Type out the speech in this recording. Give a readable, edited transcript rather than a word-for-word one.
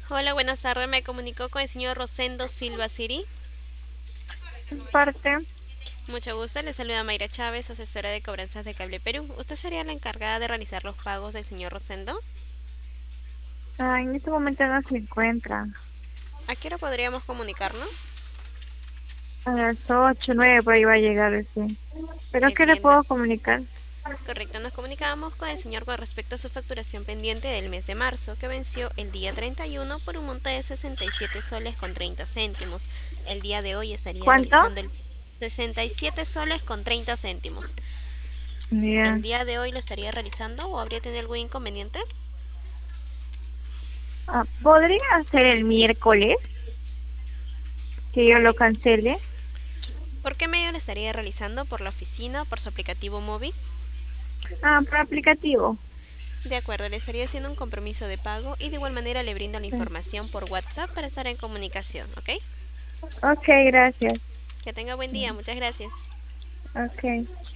Hola, buenas tardes. Me comunicó con el señor Rosendo Silva Siri. Parte, Mucho gusto. Le saluda Mayra Chávez, asesora de cobranzas de Cable Perú. ¿Usted sería la encargada de realizar los pagos del señor Rosendo? en este momento no se encuentra. ¿A qué hora podríamos comunicarnos? A las 8, 9 por ahí va a llegar recién. ¿Pero qué le Bien, puedo comunicar? correcto. Nos comunicábamos con el señor con respecto a su facturación pendiente del mes de marzo, que venció el día 31 por un monto de 67 soles con 30 céntimos. El día de hoy estaría ¿Cuánto? realizando el 67 soles con 30 céntimos. Ya. ¿El día de hoy lo estaría realizando o habría tenido algún inconveniente? ¿Podría ser el miércoles que yo lo Correcto. cancele? ¿Por qué medio lo estaría realizando? ¿Por la oficina o por su aplicativo móvil? Por aplicativo. De acuerdo, le estaría haciendo un compromiso de pago y de igual manera le brindo la Sí. información por WhatsApp para estar en comunicación, ¿ok? Ok, gracias. Que tenga buen día, muchas gracias. Ok.